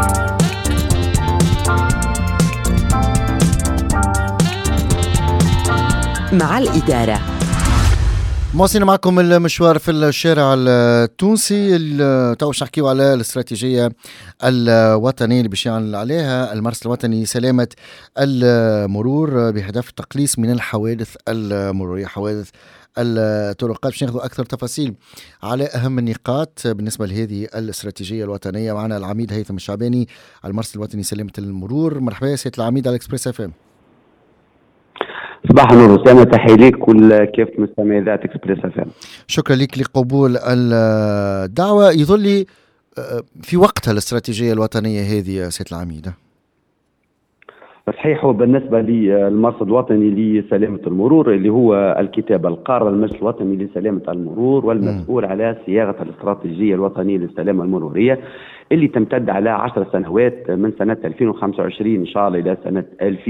مع الإدارة. مواصلين معكم المشوار في الشارع التونسي. تو باش نحكيو على الاستراتيجية الوطنية اللي باش يعلن عليها المرصد الوطني سلامة المرور بهدف التقليص من الحوادث المرورية، حوادث الطرقات. باش ناخذوا أكثر تفاصيل على أهم النقاط بالنسبة لهذه الاستراتيجية الوطنية. معنا العميد هيثم الشعباني، المرصد الوطني سلامة المرور. مرحبا يا سيد العميد على اكسبريس اف ام. صباح النور أسامة، تحية ليك والكافة مستمعي إذاعة اكسبريس اف ام. شكرا لك لقبول الدعوة. يظل لي في وقتها الاستراتيجية الوطنية هذه يا سيد العميد. صحيح، بالنسبة للمرصد الوطني لسلامة المرور اللي هو الكتاب القارة المجلس الوطني لسلامة المرور والمسؤول على صياغة الاستراتيجية الوطنية للسلامة المرورية اللي تمتد على 10 سنوات من سنة 2025 إن شاء الله إلى سنة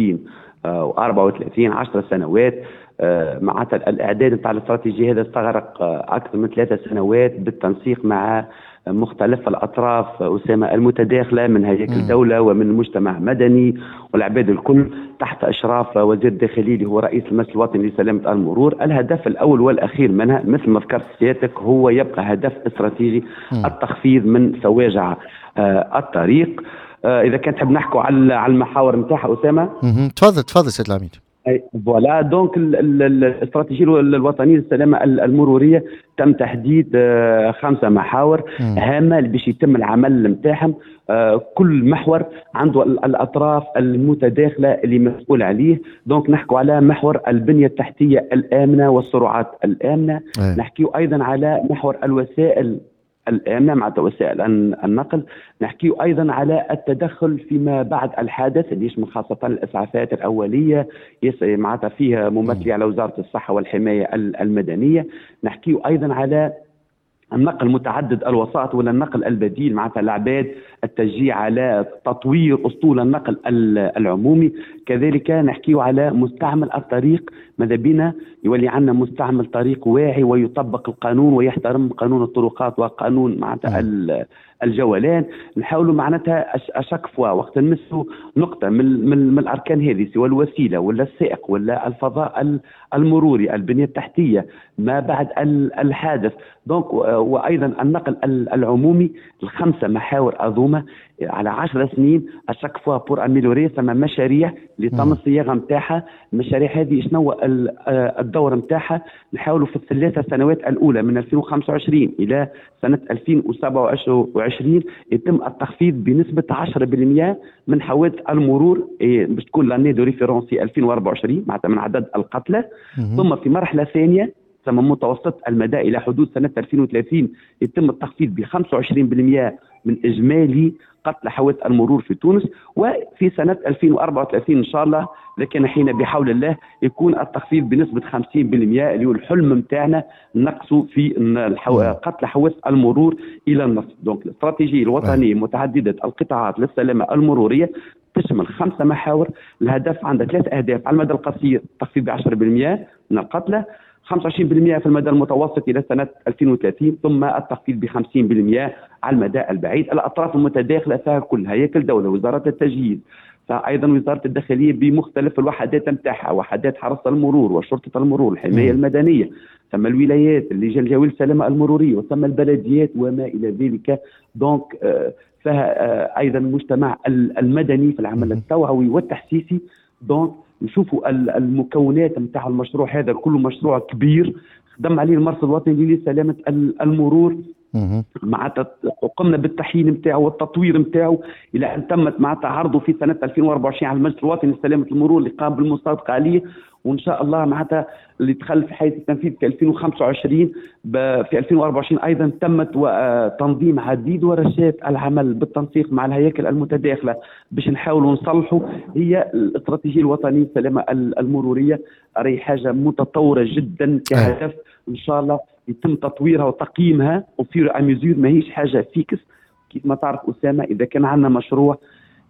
2034، 10 سنوات. معناتها الإعداد نتاع الاستراتيجية هذا استغرق أكثر من 3 سنوات بالتنسيق مع مختلف الأطراف أسامة المتداخلة من هياكل الدولة ومن المجتمع المدني والعباد الكل تحت إشراف وزير الداخلية اللي هو رئيس المجلس الوطني لسلامة المرور. الهدف الأول والأخير منها مثل ما ذكرت سيادتك هو يبقى هدف استراتيجي التخفيض من فواجع الطريق. إذا كنت تحب نحكوا على المحاور نتاعها أسامة. تفضل سيد العميد. فوالا دونك الاستراتيجيه الوطنيه للسلامه المروريه تم تحديد 5 محاور هامه اللي باش يتم العمل نتاعهم. كل محور عنده الاطراف المتداخله اللي مسؤول عليه. دونك نحكوا على محور البنيه التحتيه الامنه والسرعات الامنه. نحكيو ايضا على محور الوسائل الآمنة مع وسائل النقل. نحكي أيضا على التدخل فيما بعد الحادث اللي يشمل خاصة الإسعافات الأولية معناتها فيها ممثلي على وزارة الصحة والحماية المدنية. نحكي أيضا على النقل متعدد الوسائط ولا النقل البديل معناتها العباد، التشجيع على تطوير أسطول النقل العمومي. كذلك نحكي على مستعمل الطريق، ماذا بينا يولي عندنا مستعمل طريق واعي ويطبق القانون ويحترم قانون الطرقات وقانون معناتها الجولان. نحاولوا معناتها اشك فوا وقت نمسوا نقطه من الاركان هذه سواء الوسيله ولا السائق ولا الفضاء المروري، البنيه التحتيه ما بعد الحادث. دونك وايضا النقل العمومي، ال5 محاور اظومه على 10 سنين اشك فوا بور اميلوري. ثم مشاريع اللي تم الصياغه نتاعها. المشاريع هذه شنو الدور نتاعها؟ نحاولوا في ال3 سنوات الاولى من 2025 الى سنه 2027 يتم التخفيض بنسبه 10% من حوادث المرور باش تكون لاني دو ريفيرونسي 2024 معناتها من عدد القتلى. ثم في مرحله ثانيه ثم متوسط المدى الى حدود سنه 2030 يتم التخفيض ب 25% من اجمالي قتل حوادث المرور في تونس. وفي سنه 2034 ان شاء الله لكن حين بحول الله يكون التخفيض بنسبه 50% اللي هو الحلم نتاعنا نقصوا في قتل حوادث المرور الى النصف. دونك الاستراتيجيه الوطنيه متعدده القطاعات للسلامه المروريه تشمل 5 محاور. الهدف عندها 3 أهداف. على المدى القصير تخفيض ب 10% من القتلى، 25% في المدى المتوسط إلى سنة 2030، ثم التخفيض ب 50% على المدى البعيد. الأطراف المتداخلة فيها كل هياكل دولة، وزارة التجهيز، فأيضا وزارة الداخلية بمختلف الوحدات نتاعها، وحدات حرس المرور وشرطة المرور، الحماية المدنية، ثم الولايات اللجان الجوية للسلامة المرورية، وثم البلديات وما إلى ذلك. دونك فيها أيضا المجتمع المدني في العمل التوعوي والتحسيسي. دونك نشوفوا المكونات نتاع المشروع هذا كله مشروع كبير خدم عليه المرصد الوطني لسلامة المرور. معناتها قمنا بالتحيين نتاعو والتطوير نتاعو الى ان تمت معناتها عرضه في سنه 2024 على المجلس الوطني لسلامة المرور اللي قام بالمصادقه عليه، وان شاء الله معناتها اللي دخل في حيز التنفيذ في 2025. في 2024 ايضا تمت تنظيم عديد ورشات العمل بالتنسيق مع الهياكل المتداخله باش نحاولوا نصلحوا. هي الاستراتيجيه الوطنيه للسلامه المروريه راهي حاجه متطوره جدا كهدف ان شاء الله يتم تطويرها وتقييمها وفير اميزور، ماهيش حاجه فيكس. كيف ما تعرف اسامه اذا كان عندنا مشروع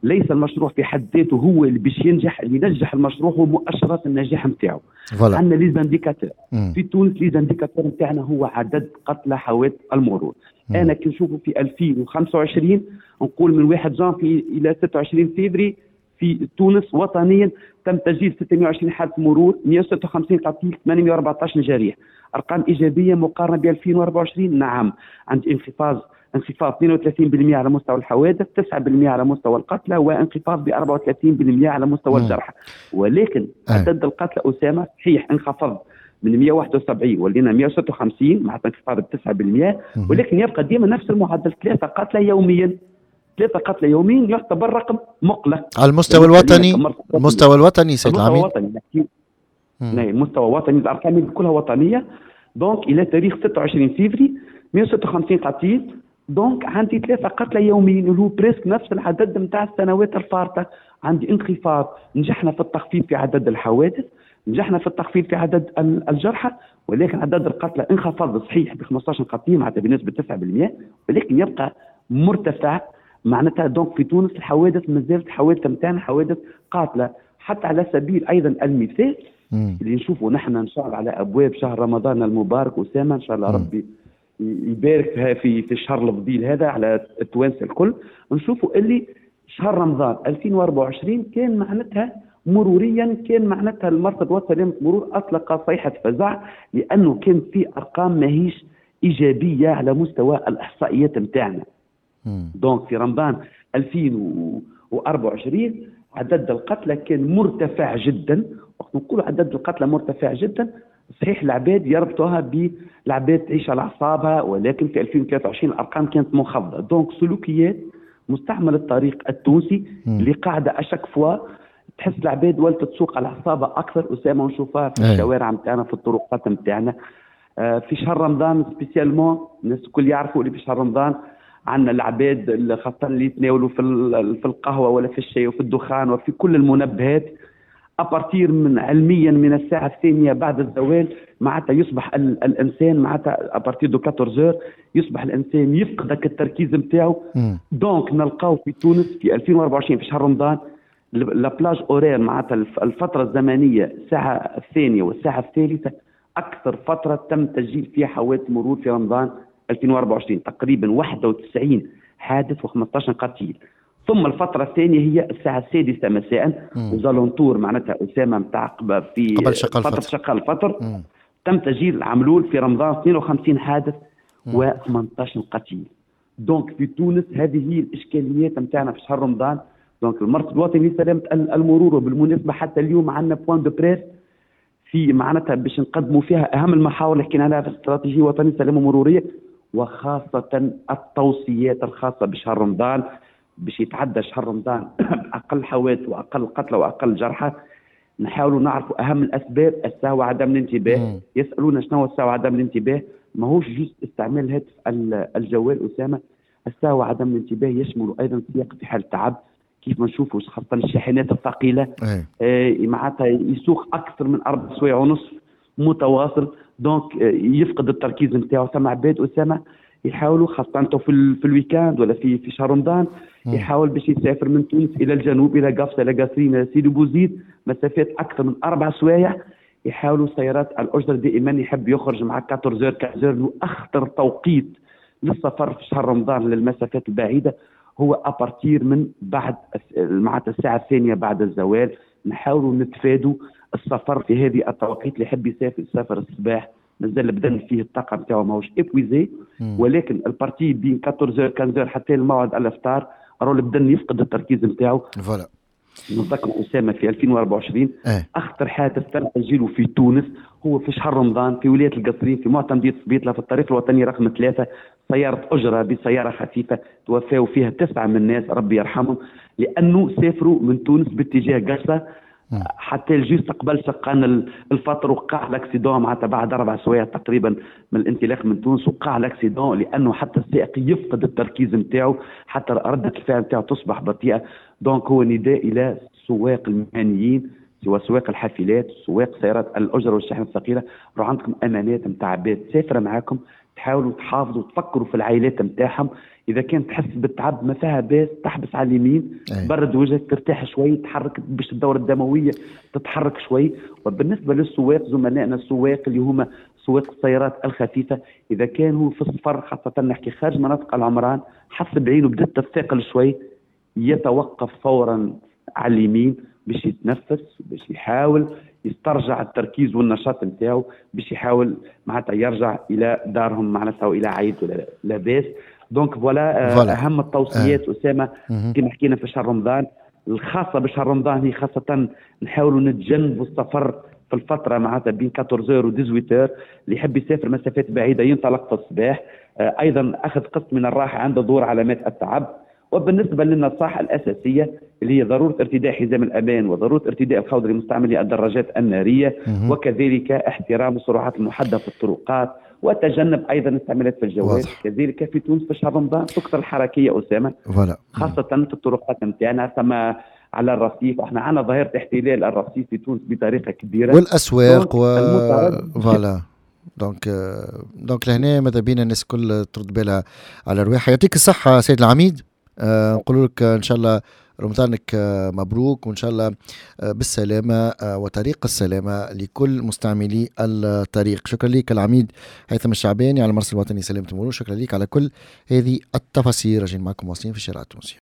ليس المشروع في حد ذاته هو اللي باش ينجح. اللي ينجح المشروع هو مؤشرات النجاح نتاعو. عندنا لي زانديكاتور في تونس. لي زانديكاتور نتاعنا هو عدد قتلى حوادث المرور. انا كي نشوفه في 2025 نقول من 1 جانفي الى 26 فبراير في تونس وطنيا تم تسجيل 620 حادث مرور، 156 قتيل، 814 جريح. ارقام ايجابيه مقارنه ب 2024. نعم، عند انخفاض 32% على مستوى الحوادث، 9% على مستوى القتلى، وانخفاض ب 34% على مستوى الجرحى. ولكن عدد القتلى اسامه صحيح انخفض من 171 ولينا 156 مع انخفاض ب 9%، ولكن يبقى ديما نفس المعدل، 3 قتلى يوميا. 3 قتلى يوميا يعتبر رقم مقلق على المستوى الوطني. المستوى الوطني سيد العميد. المستوى الوطني الارقام كلها وطنيه. دونك الى تاريخ 26 فبراير 156 قتيل. دونك عندي 3 قتلى يوميا اللي هو بريسك نفس العدد نتاع السنوات الفارطه. عندي انخفاض، نجحنا في التخفيض في عدد الحوادث، نجحنا في التخفيض في عدد الجرحى، ولكن عدد القتلى انخفض صحيح ب 15 قتيل معناتها بنسبه 9%، ولكن يبقى مرتفع. معناتها دونك في تونس الحوادث مازالت الحوادث نتاعنا حوادث قاتله. حتى على سبيل ايضا المثال اللي نشوفوا نحن ان شاء الله على ابواب شهر رمضان المبارك اسامه، ان شاء الله ربي يبارك في الشهر الفضيل هذا على التوانسه الكل، نشوفوا اللي شهر رمضان 2024 كان معناتها مروريا كان معناتها المرصد الوطني للمرور اطلق صيحه فزع، لانه كان في ارقام ماهيش ايجابيه على مستوى الاحصائيات نتاعنا. دونك في رمضان 2024 عدد القتلى كان مرتفع جدا. وقت نقول عدد القتلى مرتفع جدا صحيح العباد يربطوها بالعباد تعيش على اعصابها، ولكن في 2023 الارقام كانت منخفضه. دونك سلوكيات مستعمل الطريق التونسي اللي قاعده اشك فوا تحس العباد ولات تسوق على اعصابها اكثر اسامه، ونشوفها في الشوارع نتاعنا في الطرقات نتاعنا. في شهر رمضان سبيسيالمون الناس الكل يعرفوا اللي في شهر رمضان عندنا العباد خاصة اللي يتناولوا في القهوة ولا في الشاي وفي الدخان وفي كل المنبهات أبارتير من علميا من الساعة الثانية بعد الزوال معناتها يصبح الإنسان معناتها أبارتير دو 14 يصبح الإنسان يفقد التركيز نتاعو. دونك نلقاو في تونس في 2024 في شهر رمضان لابلاج أورير معناتها الفترة الزمنية الساعة الثانية والساعة الثالثة أكثر فترة تم تسجيل فيها حوادث مرور في رمضان 2024 تقريبا 91 حادث و15 قتيل. ثم الفترة الثانية هي الساعة 6 مساء وزالونتور معناتها أسامة متاع في فترة شقال الفطر تم تسجيل عملول في رمضان 52 حادث و18 قتيل. دونك في تونس هذه هي الإشكاليات متاعنا في شهر رمضان. دونك المرصد الوطني لسلامة المرور، وبالمناسبة حتى اليوم عندنا بوان دو بريس في معناتها باش نقدموا فيها أهم المحاور اللي حكينا عليها في الاستراتيجية الوطنية للسلامة المرورية، وخاصة التوصيات الخاصة بشهر رمضان باش يتعدى شهر رمضان أقل حوادث وأقل قتلى وأقل جرحى. نحاولوا نعرفوا أهم الأسباب. السهو وعدم الانتباه، يسألون شنو هو السهو وعدم الانتباه؟ ما هوش جزء استعمال الهاتف الجوال أسامة. السهو وعدم الانتباه يشمل أيضا سياق في حال تعب، كيف ما نشوفوا خاصة الشاحنات الثقيلة معناتها يسوق أكثر من 4 سوايع ونصف متواصل، دونك يفقد التركيز نتاعو. ثم عباد أسامة يحاولوا خاصة في الويكاند ولا في شهر رمضان يحاول باش يسافر من تونس إلى الجنوب إلى قفصة إلى قصرين إلى سيدي بوزيد مسافات أكثر من 4 سوايع. يحاولوا سيارات الأجرة دائما يحب يخرج مع 14 أخطر توقيت للسفر في شهر رمضان للمسافات البعيدة هو أبارتير من بعد معناتها الساعة الثانية بعد الزوال. نحاولوا نتفادوا السفر في هذه التوقيت. اللي يحب يسافر الصباح مازال بدل فيه الطاقة نتاعو ماهوش إبويزي، ولكن البارتي بين 14 15 حتى الموعد الإفطار راه بدل يفقد التركيز نتاعو. فوالا نذكر أسامة في 2024 أخطر حادث تم تسجيله في تونس هو في شهر رمضان في ولاية القصرين في معتمدية سبيطلة في الطريق الوطني رقم 3. سيارة أجرة بسيارة خفيفة توفاوا فيها 9 من الناس ربي يرحمهم، لأنه سافروا من تونس باتجاه قفصة حتى الجيست قبل شقان الفطر وقع الاكسيدون معناتها بعد 4 سوايع تقريبا من الانطلاق من تونس وقع الاكسيدون، لانه حتى السائق يفقد التركيز نتاعو حتى ردة الفعل نتاعو تصبح بطيئة. دونك هو نداء الى السواق المهنيين سواء سواق الحافلات سواق سيارات الاجره والشحن الثقيله، راه عندكم امانات نتاع عباد سافره معاكم تحاولوا تحافظوا وتفكروا في العائلات نتاعهم. اذا كانت تحس بالتعب ما فيها باس تحبس على اليمين، برد وجهك، ترتاح شوي، تحرك باش الدوره الدمويه تتحرك شوي. وبالنسبه للسواق، زملائنا السواق اللي هما سواق السيارات الخفيفه، اذا كانوا في السفر خاصه نحكي خارج مناطق العمران، حس بعينه بدات تثقل شوي، يتوقف فورا على اليمين باش يتنفس، باش يحاول يسترجع التركيز والنشاط نتاعو، باش يحاول معناتها يرجع الى دارهم معناتها والى عائلته لاباس. دونك فوالا اهم التوصيات اسامه كما حكينا في شهر رمضان، الخاصه بشهر رمضان هي خاصه نحاولوا نتجنبوا السفر في الفتره معناتها بين 14 و 18 اللي يحب يسافر مسافات بعيده ينطلق في الصباح. ايضا اخذ قسط من الراحه عند ظهور علامات التعب. وبالنسبه للنصائح الاساسيه اللي هي ضروره ارتداء حزام الامان، وضروره ارتداء الخوذه لمستعملي الدراجات الناريه، وكذلك احترام السرعات المحدده في الطرقات، وتجنب ايضا استعمالات في الجوال. كذلك في تونس في شهر رمضان تكثر الحركيه اسامه، خاصه في الطرقات نتاعنا، ثم على الرصيف. احنا عندنا ظاهره احتلال الرصيف في تونس بطريقه كبيره، والاسواق فوالا. دونك لهنا ماذا بينا الناس كل ترد بالها على رواحها. يعطيك الصحه سيد العميد، نقول لك ان شاء الله رمضانك مبروك، وان شاء الله بالسلامه وطريق السلامه لكل مستعملي الطريق. شكرا لك العميد هيثم الشعباني على المرسل الوطني سلامة المرور، شكرا لك على كل هذه التفاصيل. راجعين معكم واصلين في الشارع التونسي.